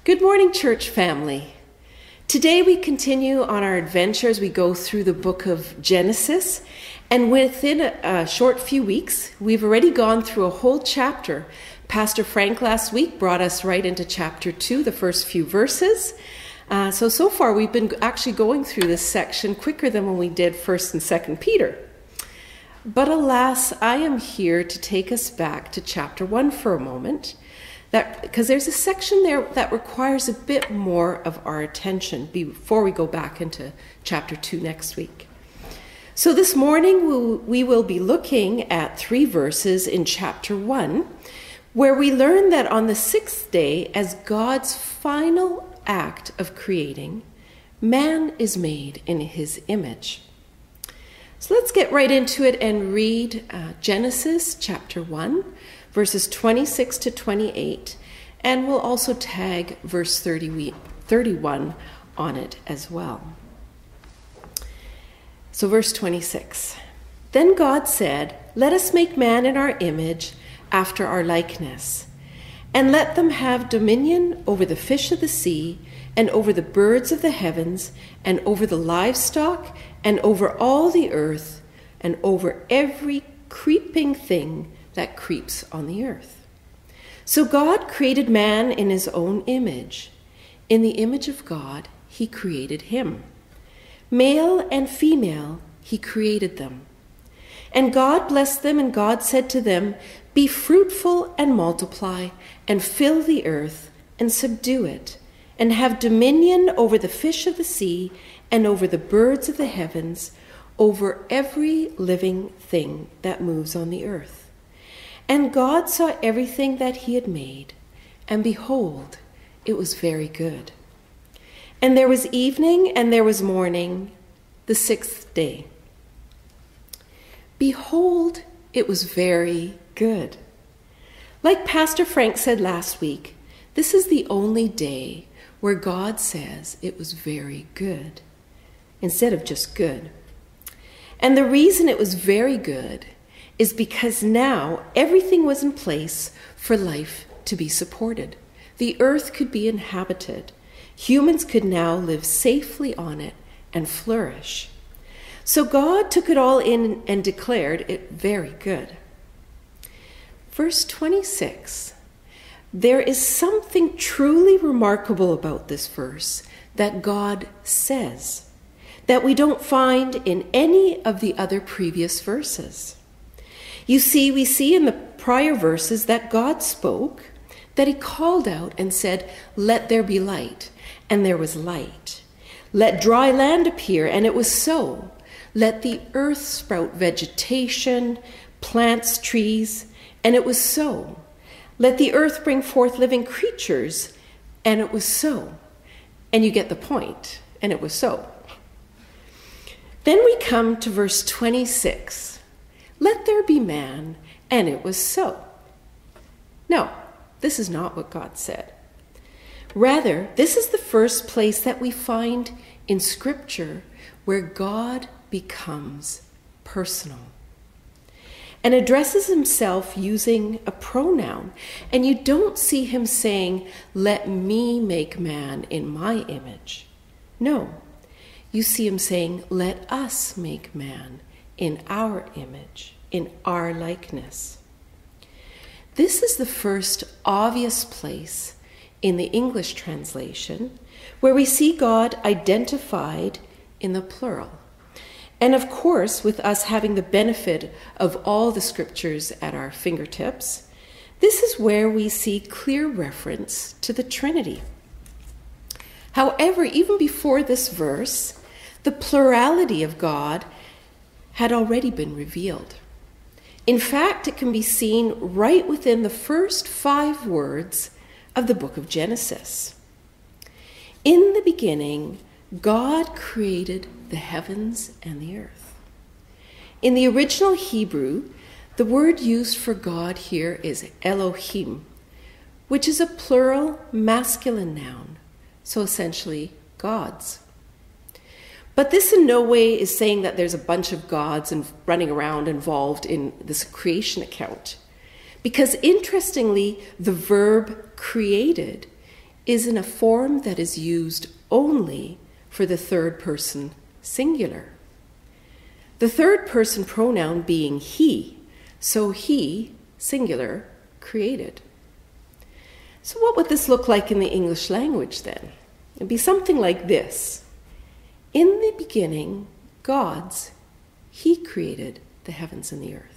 Good morning, church family. Today we continue on our adventure as we go through the book of Genesis. And within a short few weeks, we've already gone through a whole chapter. Pastor Frank last week brought us right into chapter 2, the first few verses. So far we've been actually going through this section quicker than when we did 1st and 2nd Peter. But alas, I am here to take us back to chapter 1 for a moment. Because there's a section there that requires a bit more of our attention before we go back into chapter 2 next week. So this morning we will be looking at 3 verses in chapter 1, where we learn that on the 6th day, as God's final act of creating, man is made in his image. So let's get right into it and read Genesis chapter 1, verses 26 to 28, and we'll also tag verse 31 on it as well. So verse 26, Then God said, Let us make man in our image, after our likeness, and let them have dominion over the fish of the sea, and over the birds of the heavens, and over the livestock, and over all the earth, and over every creeping thing that creeps on the earth. So God created man in his own image. In the image of God, he created him. Male and female, he created them. And God blessed them, and God said to them, Be fruitful and multiply, and fill the earth, and subdue it, and have dominion over the fish of the sea, and over the birds of the heavens, over every living thing that moves on the earth. And God saw everything that he had made, and behold, it was very good. And there was evening and there was morning, the 6th day. Behold, it was very good. Like Pastor Frank said last week, this is the only day where God says it was very good, instead of just good. And the reason it was very good is because now everything was in place for life to be supported. The earth could be inhabited. Humans could now live safely on it and flourish. So God took it all in and declared it very good. Verse 26. There is something truly remarkable about this verse that God says that we don't find in any of the other previous verses. You see, we see in the prior verses that God spoke, that he called out and said, Let there be light, and there was light. Let dry land appear, and it was so. Let the earth sprout vegetation, plants, trees, and it was so. Let the earth bring forth living creatures, and it was so. And you get the point, and it was so. Then we come to verse 26. Let there be man, and it was so. No, this is not what God said. Rather, this is the first place that we find in Scripture where God becomes personal and addresses himself using a pronoun. And you don't see him saying, Let me make man in my image. No, you see him saying, Let us make man in our image, in our likeness. This is the first obvious place in the English translation where we see God identified in the plural. And of course, with us having the benefit of all the scriptures at our fingertips, this is where we see clear reference to the Trinity. However, even before this verse, the plurality of God had already been revealed. In fact, it can be seen right within the first 5 words of the book of Genesis. In the beginning, God created the heavens and the earth. In the original Hebrew, the word used for God here is Elohim, which is a plural masculine noun, so essentially gods. But this in no way is saying that there's a bunch of gods and running around involved in this creation account. Because interestingly, the verb created is in a form that is used only for the third person singular. The third person pronoun being he, so he, singular, created. So what would this look like in the English language then? It'd be something like this. In the beginning, he created the heavens and the earth.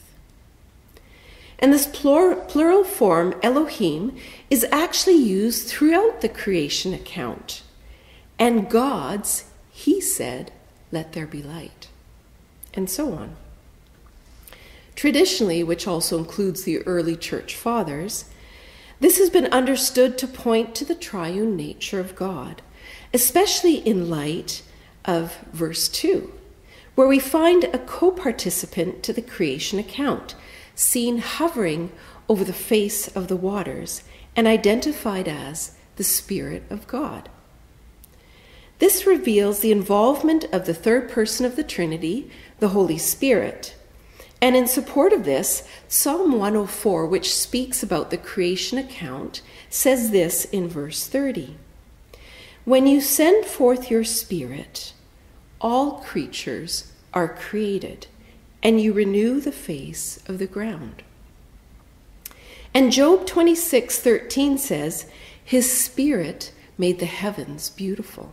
And this plural form, Elohim, is actually used throughout the creation account. And he said, let there be light. And so on. Traditionally, which also includes the early church fathers, this has been understood to point to the triune nature of God, especially in light of verse 2, where we find a co-participant to the creation account, seen hovering over the face of the waters and identified as the Spirit of God. This reveals the involvement of the third person of the Trinity, the Holy Spirit. And in support of this, Psalm 104, which speaks about the creation account, says this in verse 30. When you send forth your Spirit, all creatures are created, and you renew the face of the ground. And Job 26:13 says, his Spirit made the heavens beautiful.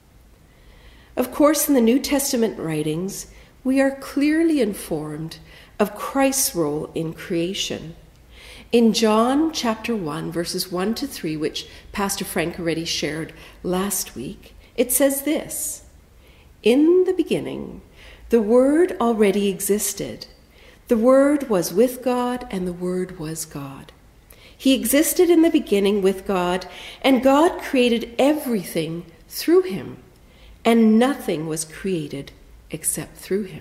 Of course, in the New Testament writings, we are clearly informed of Christ's role in creation. In John chapter 1, verses 1 to 3, which Pastor Frank already shared last week, it says this, in the beginning, the Word already existed. The Word was with God, and the Word was God. He existed in the beginning with God, and God created everything through him, and nothing was created except through him.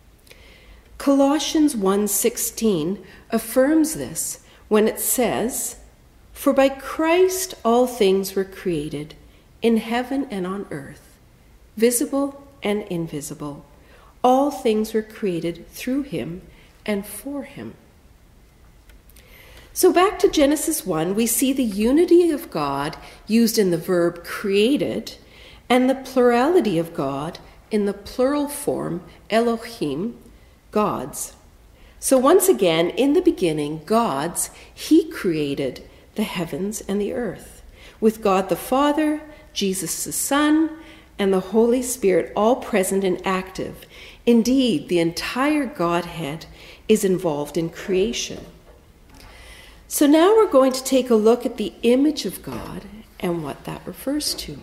Colossians 1:16 affirms this when it says, for by Christ all things were created, in heaven and on earth, visible and invisible. All things were created through him and for him. So back to Genesis 1, we see the unity of God used in the verb created and the plurality of God in the plural form Elohim, gods. So once again, in the beginning, he created the heavens and the earth, with God the Father, Jesus the Son, and the Holy Spirit all present and active. Indeed, the entire Godhead is involved in creation. So now we're going to take a look at the image of God and what that refers to.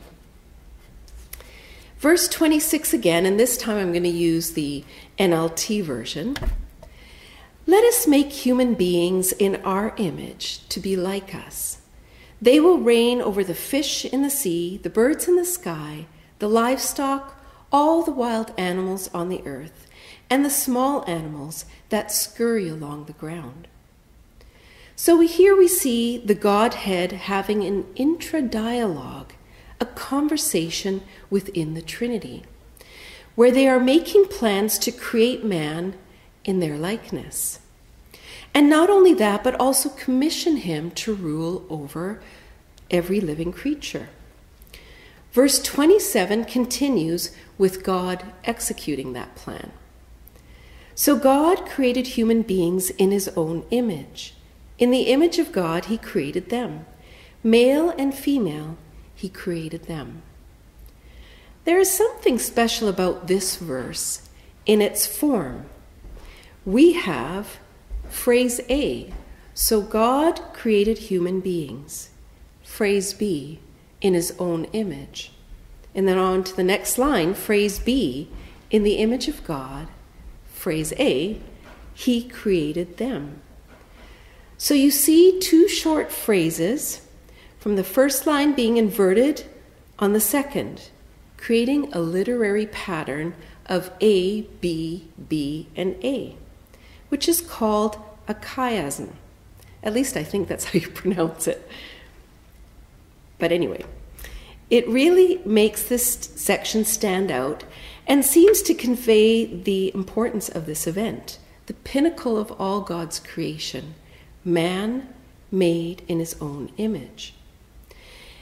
Verse 26 again, and this time I'm going to use the NLT version. Let us make human beings in our image to be like us. They will reign over the fish in the sea, the birds in the sky, the livestock, all the wild animals on the earth, and the small animals that scurry along the ground. So here we see the Godhead having an intra-dialogue, a conversation within the Trinity, where they are making plans to create man in their likeness. And not only that, but also commission him to rule over every living creature. Verse 27 continues with God executing that plan. So God created human beings in his own image. In the image of God, he created them. Male and female, he created them. There is something special about this verse in its form. We have phrase A, so God created human beings. Phrase B, in his own image. And then on to the next line, phrase B, in the image of God. Phrase A, he created them. So you see two short phrases from the first line being inverted on the second, creating a literary pattern of A, B, B, and A, which is called a chiasm. At least I think that's how you pronounce it. But anyway, it really makes this section stand out and seems to convey the importance of this event, the pinnacle of all God's creation, man made in his own image.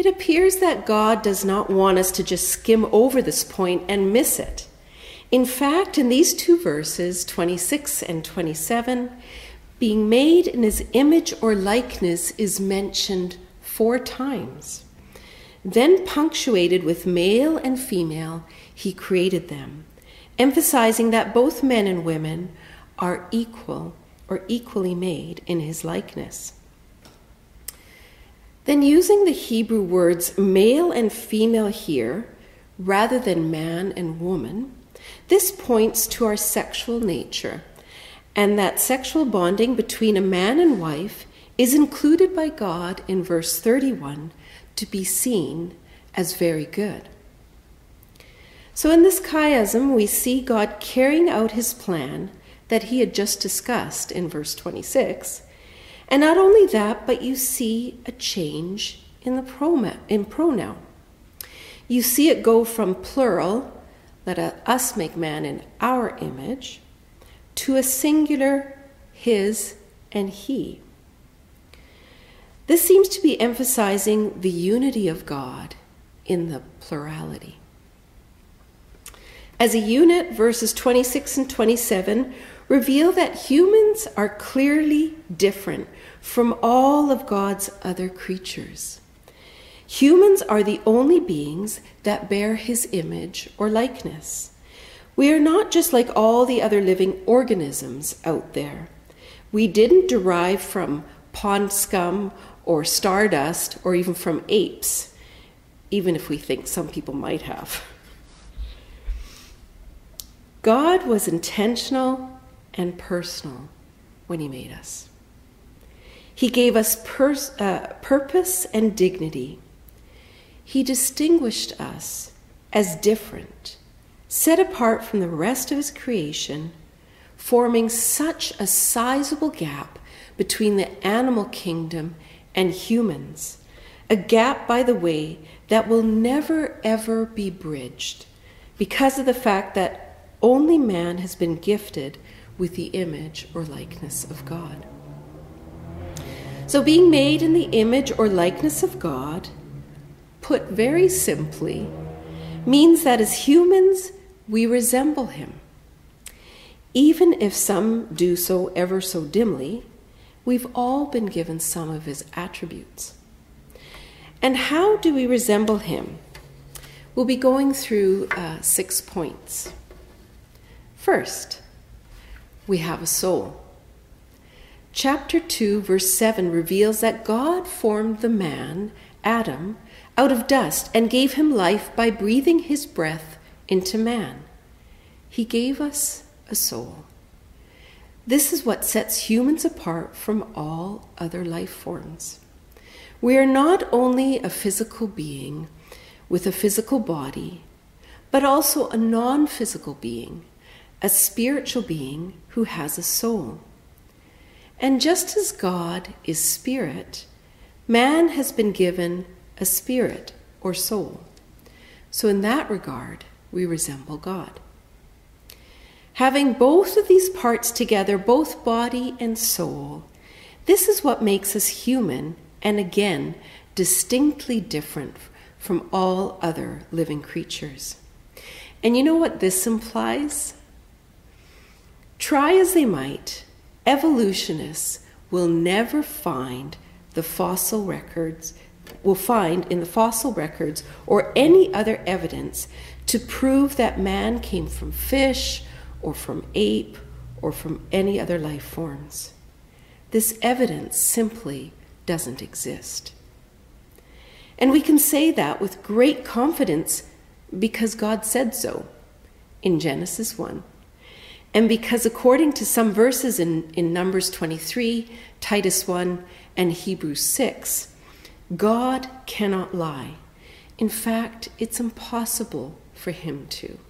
appears that God does not want us to just skim over this point and miss it. In fact, in these two verses, 26 and 27, being made in his image or likeness is mentioned 4 times. Then punctuated with male and female, he created them, emphasizing that both men and women are equal or equally made in his likeness. Then using the Hebrew words male and female here, rather than man and woman, this points to our sexual nature, and that sexual bonding between a man and wife is included by God in verse 31 to be seen as very good. So in this chiasm, we see God carrying out his plan that he had just discussed in verse 26. And not only that, but you see a change in the pronoun. You see it go from plural, let us make man in our image, to a singular, his and he. This seems to be emphasizing the unity of God in the plurality. As a unit, verses 26 and 27 reveal that humans are clearly different from all of God's other creatures. Humans are the only beings that bear his image or likeness. We are not just like all the other living organisms out there. We didn't derive from pond scum or stardust or even from apes, even if we think some people might have. God was intentional and personal when he made us. He gave us purpose and dignity. He distinguished us as different, set apart from the rest of his creation, forming such a sizable gap between the animal kingdom and humans, a gap, by the way, that will never ever be bridged because of the fact that only man has been gifted with the image or likeness of God. So being made in the image or likeness of God, put very simply, means that as humans, we resemble him. Even if some do so ever so dimly, we've all been given some of his attributes. And how do we resemble him? We'll be going through 6 points. First, we have a soul. Chapter 2, verse 7 reveals that God formed the man, Adam, out of dust and gave him life by breathing his breath into man. He gave us a soul. This is what sets humans apart from all other life forms. We are not only a physical being with a physical body, but also a non-physical being, a spiritual being who has a soul. And just as God is spirit, man has been given a spirit or soul. So in that regard, we resemble God. Having both of these parts together, both body and soul, this is what makes us human and again, distinctly different from all other living creatures. And you know what this implies? Try as they might, evolutionists will never find in the fossil records or any other evidence to prove that man came from fish or from ape or from any other life forms. This evidence simply doesn't exist. And we can say that with great confidence because God said so in Genesis 1. And because according to some verses in Numbers 23, Titus 1, and Hebrews 6, God cannot lie. In fact, it's impossible for him to.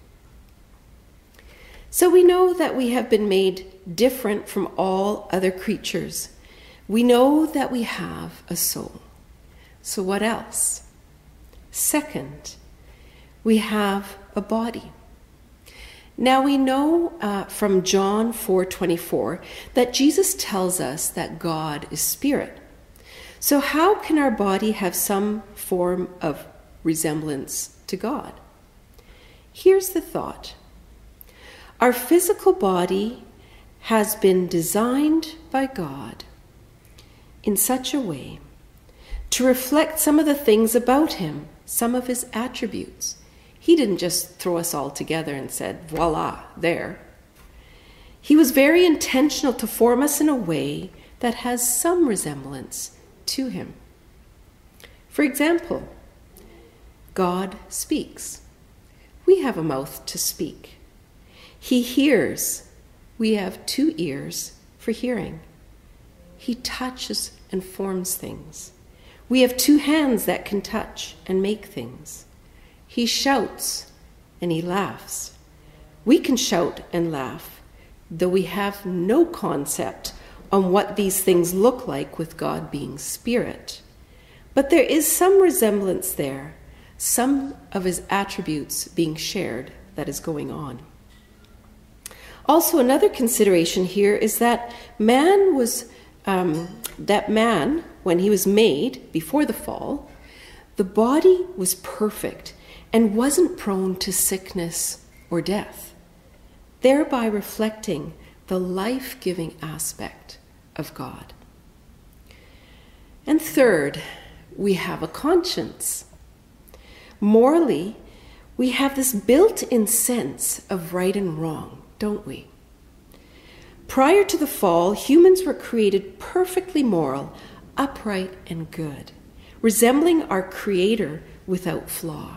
So we know that we have been made different from all other creatures. We know that we have a soul. So what else? Second, we have a body. Now we know from John 4:24 that Jesus tells us that God is spirit. So how can our body have some form of resemblance to God? Here's the thought. Our physical body has been designed by God in such a way to reflect some of the things about him, some of his attributes. He didn't just throw us all together and said, voila, there. He was very intentional to form us in a way that has some resemblance to him. For example, God speaks. We have a mouth to speak. He hears. We have 2 ears for hearing. He touches and forms things. We have 2 hands that can touch and make things. He shouts and he laughs. We can shout and laugh, though we have no concept on what these things look like with God being spirit. But there is some resemblance there, some of his attributes being shared that is going on. Also, another consideration here is that man, when he was made before the fall, the body was perfect and wasn't prone to sickness or death, thereby reflecting the life-giving aspect of God. And third, we have a conscience. Morally, we have this built-in sense of right and wrong, don't we? Prior to the fall, humans were created perfectly moral, upright, and good, resembling our Creator without flaw.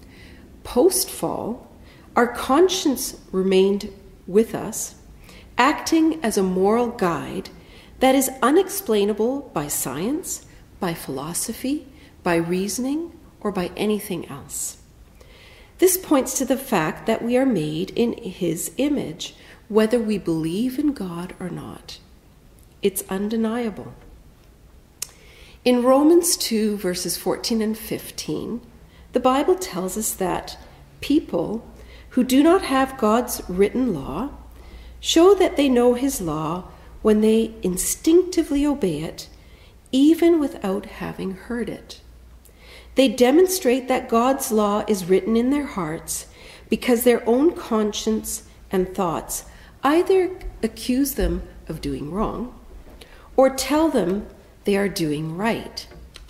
Post-fall, our conscience remained with us, acting as a moral guide that is unexplainable by science, by philosophy, by reasoning, or by anything else. This points to the fact that we are made in his image, whether we believe in God or not. It's undeniable. In Romans 2, verses 14 and 15, the Bible tells us that people who do not have God's written law show that they know his law when they instinctively obey it, even without having heard it. They demonstrate that God's law is written in their hearts because their own conscience and thoughts either accuse them of doing wrong or tell them they are doing right.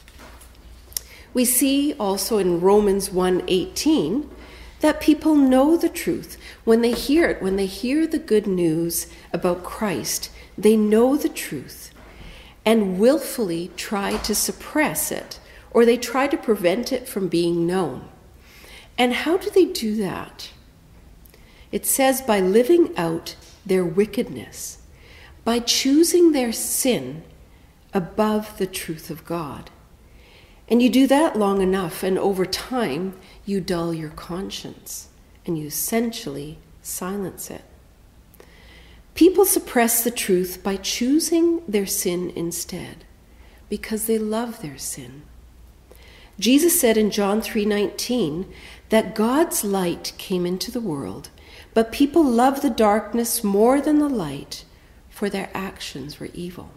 We see also in Romans 1:18 that people know the truth when they hear it, when they hear the good news about Christ. They know the truth and willfully try to suppress it, or they try to prevent it from being known. And how do they do that? It says by living out their wickedness, by choosing their sin above the truth of God. And you do that long enough, and over time, you dull your conscience, and you essentially silence it. People suppress the truth by choosing their sin instead, because they love their sin. Jesus said in John 3:19 that God's light came into the world, but people loved the darkness more than the light, for their actions were evil.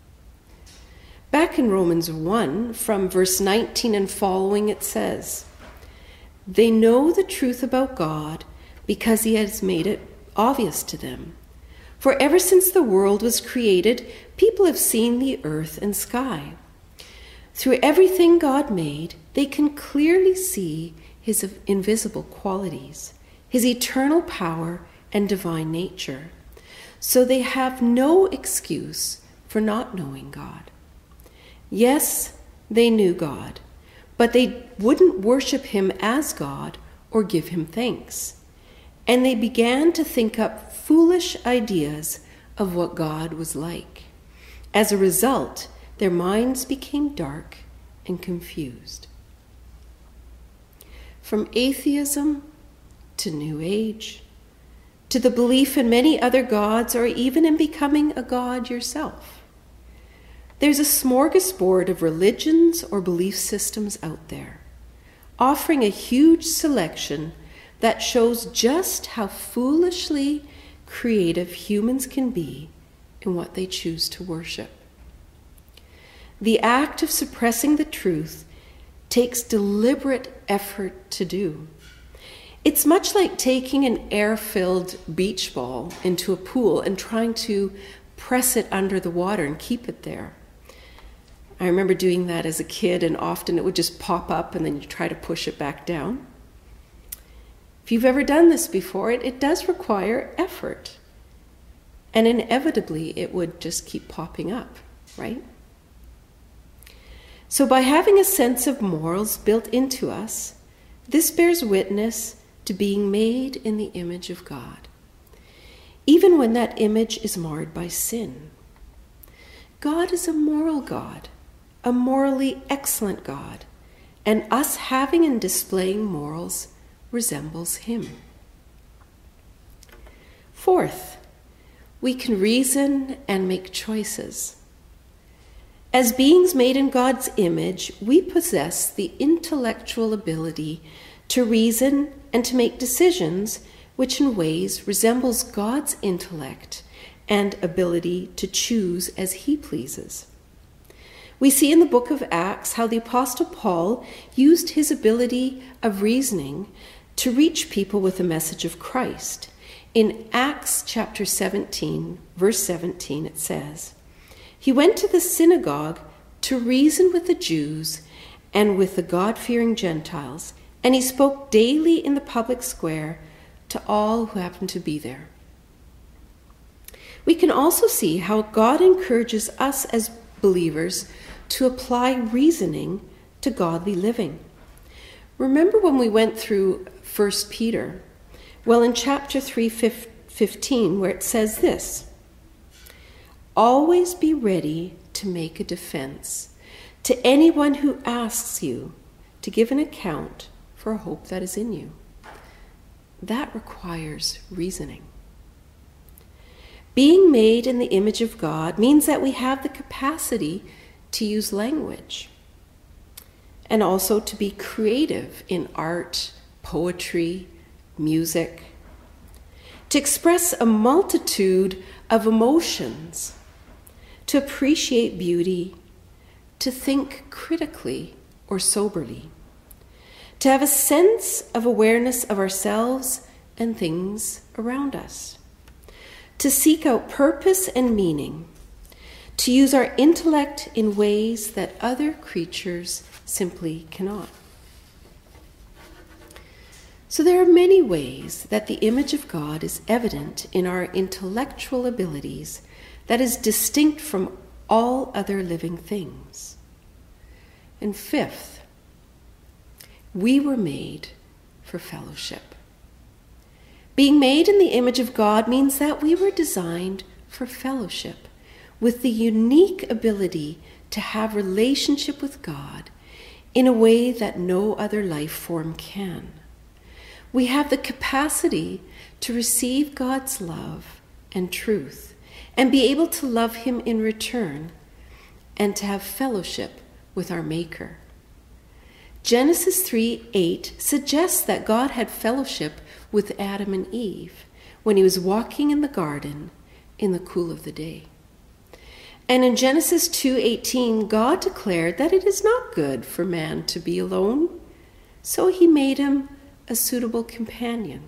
Back in Romans 1, from verse 19 and following, it says, "They know the truth about God because he has made it obvious to them. For ever since the world was created, people have seen the earth and sky. Through everything God made, they can clearly see his invisible qualities, his eternal power and divine nature. So they have no excuse for not knowing God. Yes, they knew God, but they wouldn't worship him as God or give him thanks. And they began to think up foolish ideas of what God was like. As a result, their minds became dark and confused." From atheism to New Age, to the belief in many other gods, or even in becoming a god yourself, there's a smorgasbord of religions or belief systems out there, offering a huge selection that shows just how foolishly creative humans can be in what they choose to worship. The act of suppressing the truth takes deliberate effort to do. It's much like taking an air-filled beach ball into a pool and trying to press it under the water and keep it there. I remember doing that as a kid, and often it would just pop up and then you try to push it back down. If you've ever done this before, it does require effort. And inevitably, it would just keep popping up, right? So by having a sense of morals built into us, this bears witness to being made in the image of God, even when that image is marred by sin. God is a moral God, a morally excellent God, and us having and displaying morals resembles him. Fourth, we can reason and make choices. As beings made in God's image, we possess the intellectual ability to reason and to make decisions which in ways resembles God's intellect and ability to choose as he pleases. We see in the book of Acts how the Apostle Paul used his ability of reasoning to reach people with the message of Christ. In Acts chapter 17, verse 17, it says, "He went to the synagogue to reason with the Jews and with the God-fearing Gentiles, and he spoke daily in the public square to all who happened to be there." We can also see how God encourages us as believers to apply reasoning to godly living. Remember when we went through 1 Peter? Well, in chapter 3:15, where it says this, "Always be ready to make a defense to anyone who asks you to give an account for a hope that is in you." That requires reasoning. Being made in the image of God means that we have the capacity to use language and also to be creative in art, poetry, music, to express a multitude of emotions, to appreciate beauty, to think critically or soberly, to have a sense of awareness of ourselves and things around us, to seek out purpose and meaning, to use our intellect in ways that other creatures simply cannot. So there are many ways that the image of God is evident in our intellectual abilities that is distinct from all other living things. And fifth, we were made for fellowship. Being made in the image of God means that we were designed for fellowship, with the unique ability to have relationship with God in a way that no other life form can. We have the capacity to receive God's love and truth and be able to love him in return and to have fellowship with our Maker. Genesis 3:8 suggests that God had fellowship with Adam and Eve when he was walking in the garden in the cool of the day. And in Genesis 2:18, God declared that it is not good for man to be alone, so he made him a suitable companion.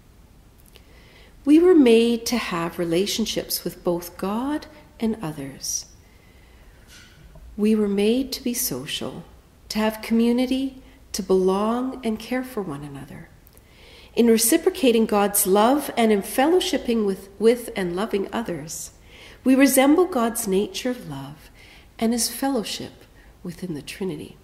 We were made to have relationships with both God and others. We were made to be social, to have community, to belong and care for one another. In reciprocating God's love and in fellowshipping with and loving others, we resemble God's nature of love and his fellowship within the Trinity.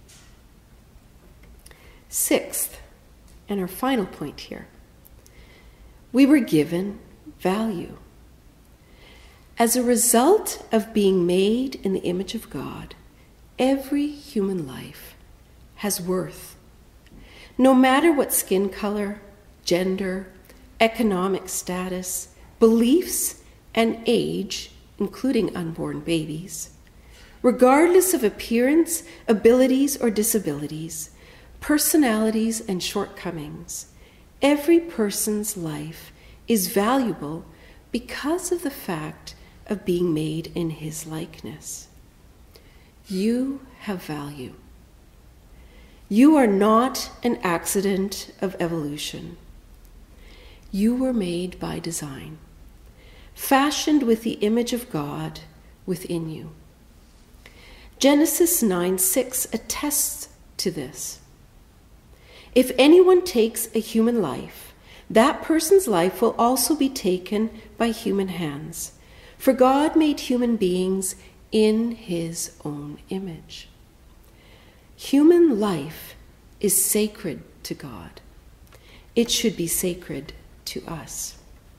Sixth, and our final point here, we were given value. As a result of being made in the image of God, every human life has worth. No matter what skin color, gender, economic status, beliefs, and age, including unborn babies, regardless of appearance, abilities, or disabilities, personalities, and shortcomings, every person's life is valuable because of the fact of being made in his likeness. You have value. You are not an accident of evolution. You were made by design, fashioned with the image of God within you. Genesis 9:6 attests to this. If anyone takes a human life, that person's life will also be taken by human hands, for God made human beings in his own image. Human life is sacred to God. It should be sacred to us.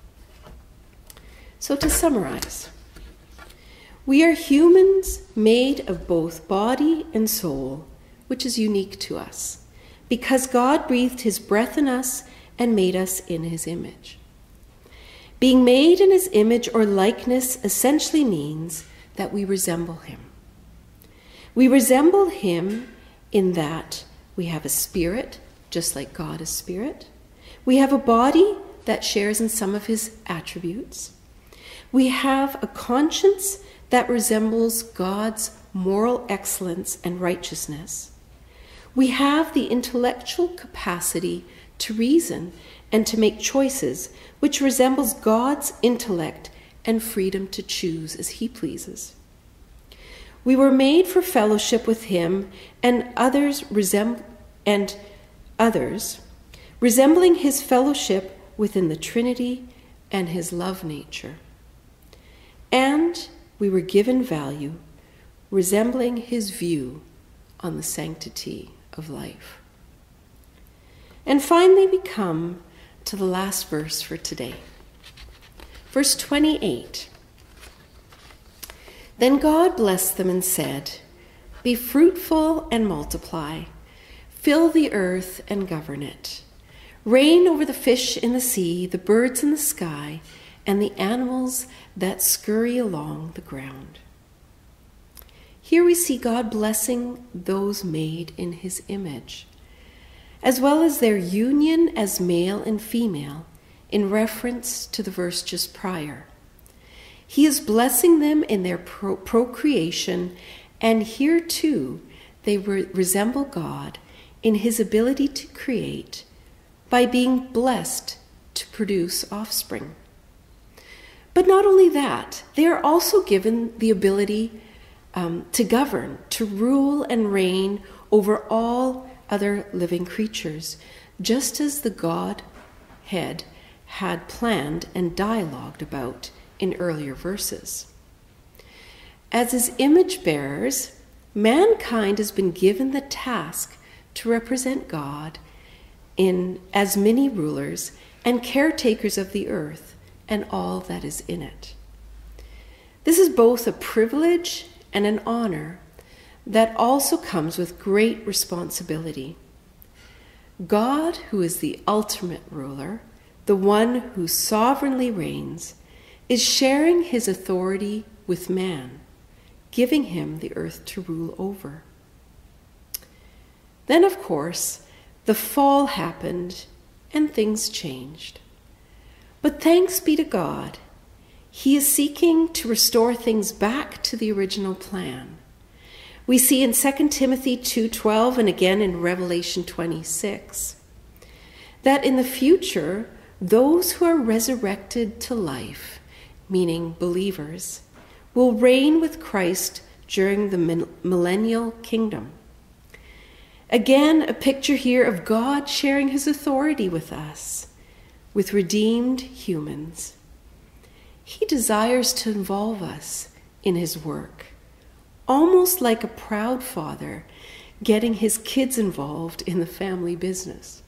So to summarize, we are humans made of both body and soul, which is unique to us, because God breathed his breath in us and made us in his image. Being made in his image or likeness essentially means that we resemble him. We resemble him in that we have a spirit, just like God is spirit. We have a body that shares in some of his attributes. We have a conscience that resembles God's moral excellence and righteousness. We have the intellectual capacity to reason and to make choices, which resembles God's intellect and freedom to choose as he pleases. We were made for fellowship with him and others, resembling his fellowship within the Trinity and his love nature. And we were given value, resembling his view on the sanctity of life. And finally we come to the last verse for today. Verse 28. Then God blessed them and said, "Be fruitful and multiply, fill the earth and govern it. Reign over the fish in the sea, the birds in the sky, and the animals that scurry along the ground." Here we see God blessing those made in his image, as well as their union as male and female, in reference to the verse just prior. He is blessing them in their procreation, and here too they resemble God in his ability to create by being blessed to produce offspring. But not only that, they are also given the ability to govern, to rule and reign over all other living creatures, just as the Godhead had planned and dialogued about in earlier verses. As his image bearers, mankind has been given the task to represent God as many rulers and caretakers of the earth and all that is in it. This is both a privilege and an honor that also comes with great responsibility. God, who is the ultimate ruler, the one who sovereignly reigns, is sharing his authority with man, giving him the earth to rule over. Then, of course, the fall happened and things changed. But thanks be to God, he is seeking to restore things back to the original plan. We see in 2 Timothy 2:12 and again in Revelation 26 that in the future, those who are resurrected to life, meaning believers, will reign with Christ during the millennial kingdom. Again, a picture here of God sharing his authority with us, with redeemed humans. He desires to involve us in his work, almost like a proud father getting his kids involved in the family business.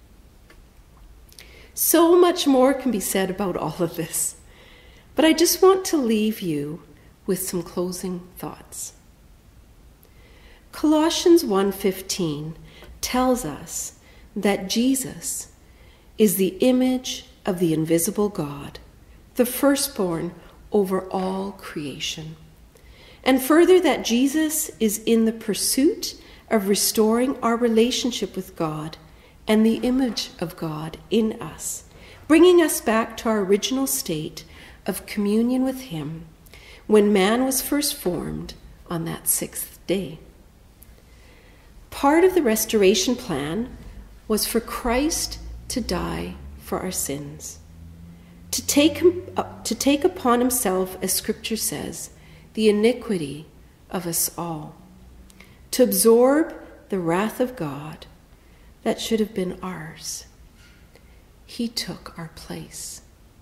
So much more can be said about all of this, but I just want to leave you with some closing thoughts. Colossians 1:15 tells us that Jesus is the image of the invisible God, the firstborn over all creation. And further, that Jesus is in the pursuit of restoring our relationship with God and the image of God in us, bringing us back to our original state of communion with him when man was first formed on that sixth day. Part of the restoration plan was for Christ to die for our sins, to take upon himself, as Scripture says, the iniquity of us all, to absorb the wrath of God that should have been ours. He took our place.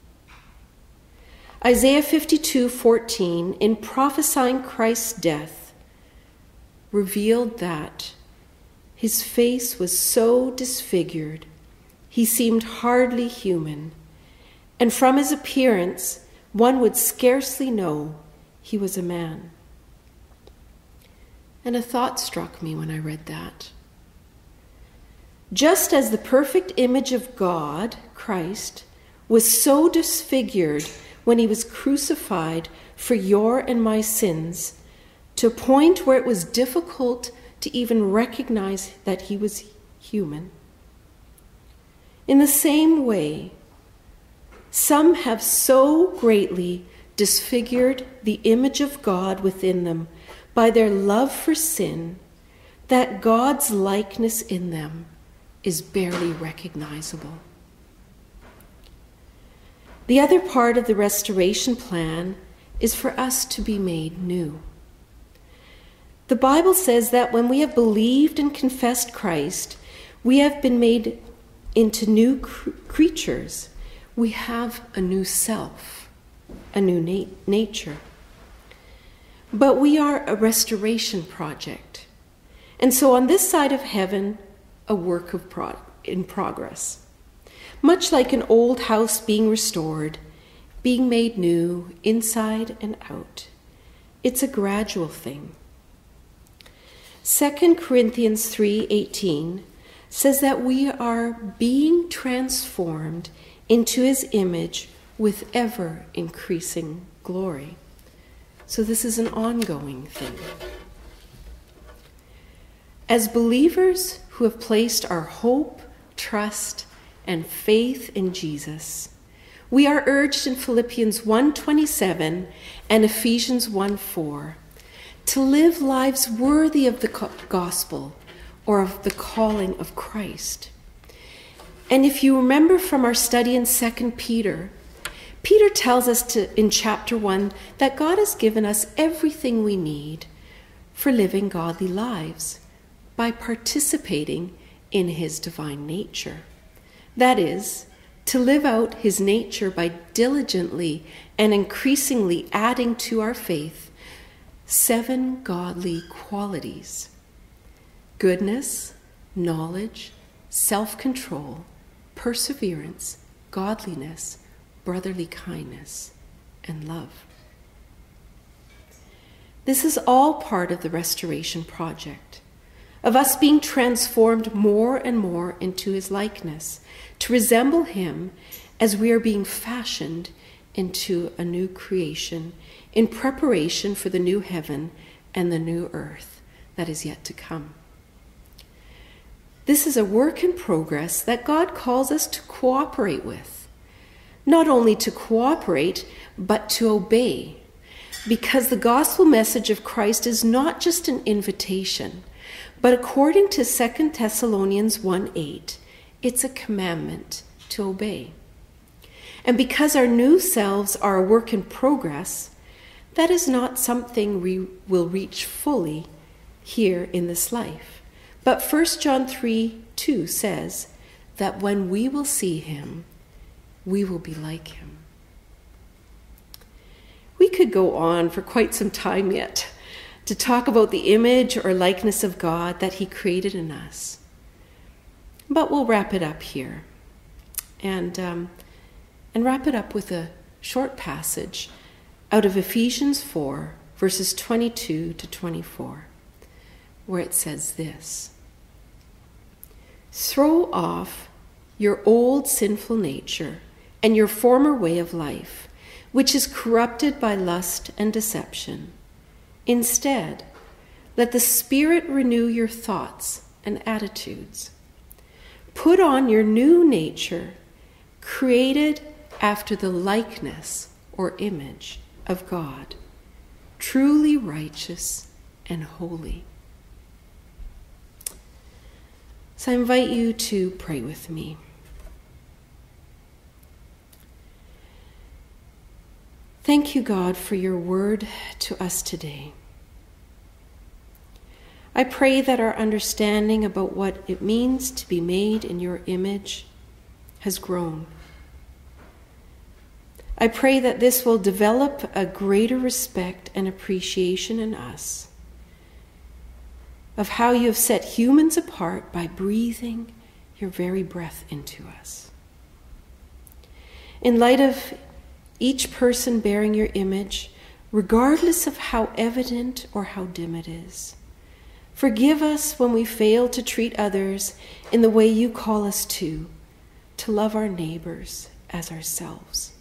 Isaiah 52:14, in prophesying Christ's death, revealed that his face was so disfigured, he seemed hardly human, and from his appearance, one would scarcely know he was a man. And a thought struck me when I read that. Just as the perfect image of God, Christ, was so disfigured when he was crucified for your and my sins, to a point where it was difficult to even recognize that he was human. In the same way, some have so greatly disfigured the image of God within them by their love for sin that God's likeness in them is barely recognizable. The other part of the restoration plan is for us to be made new. The Bible says that when we have believed and confessed Christ, we have been made into new creatures. We have a new self, a new nature. But we are a restoration project. And so on this side of heaven, a work in progress. Much like an old house being restored, being made new inside and out. It's a gradual thing. 2 Corinthians 3:18 says that we are being transformed into his image with ever increasing glory. So this is an ongoing thing. As believers who have placed our hope, trust, and faith in Jesus, we are urged in Philippians 1:27 and Ephesians 1:4 to live lives worthy of the gospel or of the calling of Christ. And if you remember from our study in 2 Peter, Peter tells us in chapter 1 that God has given us everything we need for living godly lives by participating in his divine nature. That is, to live out his nature by diligently and increasingly adding to our faith 7 godly qualities: goodness, knowledge, self-control, perseverance, godliness, brotherly kindness, and love. This is all part of the restoration project, of us being transformed more and more into his likeness, to resemble him as we are being fashioned into a new creation in preparation for the new heaven and the new earth that is yet to come. This is a work in progress that God calls us to cooperate with. Not only to cooperate, but to obey, because the gospel message of Christ is not just an invitation, but according to 2 Thessalonians 1:8, it's a commandment to obey. And because our new selves are a work in progress, that is not something we will reach fully here in this life. But 1 John 3:2 says that when we will see him, we will be like him. We could go on for quite some time yet to talk about the image or likeness of God that he created in us. But we'll wrap it up here and wrap it up with a short passage out of Ephesians 4, verses 22 to 24, where it says this: "Throw off your old sinful nature and your former way of life, which is corrupted by lust and deception. Instead, let the Spirit renew your thoughts and attitudes. Put on your new nature, created after the likeness or image of God, truly righteous and holy. So I invite you to pray with me. Thank you, God, for your word to us today. I pray that our understanding about what it means to be made in your image has grown. I pray that this will develop a greater respect and appreciation in us of how you have set humans apart by breathing your very breath into us. In light of each person bearing your image, regardless of how evident or how dim it is, forgive us when we fail to treat others in the way you call us to love our neighbors as ourselves.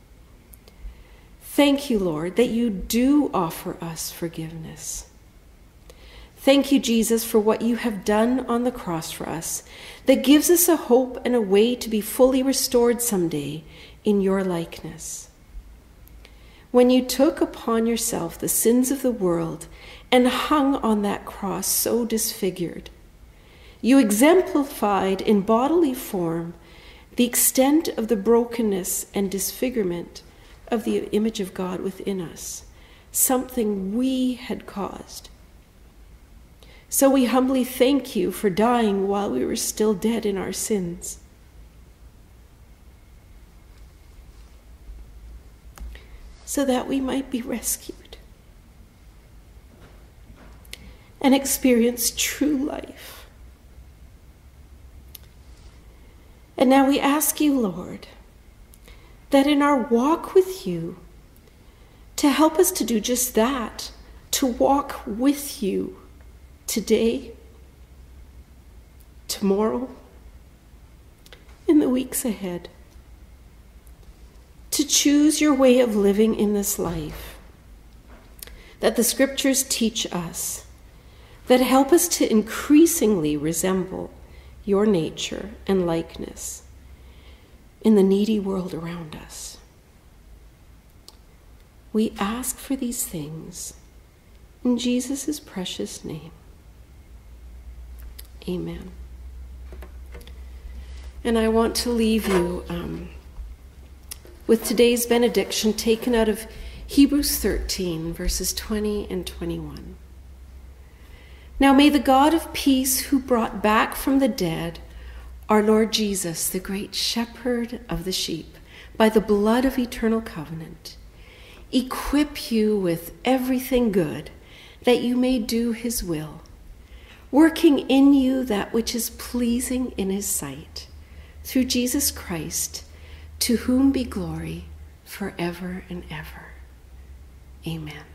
Thank you, Lord, that you do offer us forgiveness. Thank you, Jesus, for what you have done on the cross for us that gives us a hope and a way to be fully restored someday in your likeness. When you took upon yourself the sins of the world and hung on that cross so disfigured, you exemplified in bodily form the extent of the brokenness and disfigurement of the image of God within us, something we had caused. So we humbly thank you for dying while we were still dead in our sins. So that we might be rescued and experience true life. And now we ask you, Lord, that in our walk with you, to help us to do just that, to walk with you today, tomorrow, in the weeks ahead, to choose your way of living in this life that the scriptures teach us, that help us to increasingly resemble your nature and likeness in the needy world around us. We ask for these things in Jesus' precious name. Amen. And I want to leave you with today's benediction taken out of Hebrews 13, verses 20 and 21. Now may the God of peace, who brought back from the dead our Lord Jesus, the great shepherd of the sheep, by the blood of eternal covenant, equip you with everything good, that you may do his will, working in you that which is pleasing in his sight, through Jesus Christ, to whom be glory forever and ever. Amen.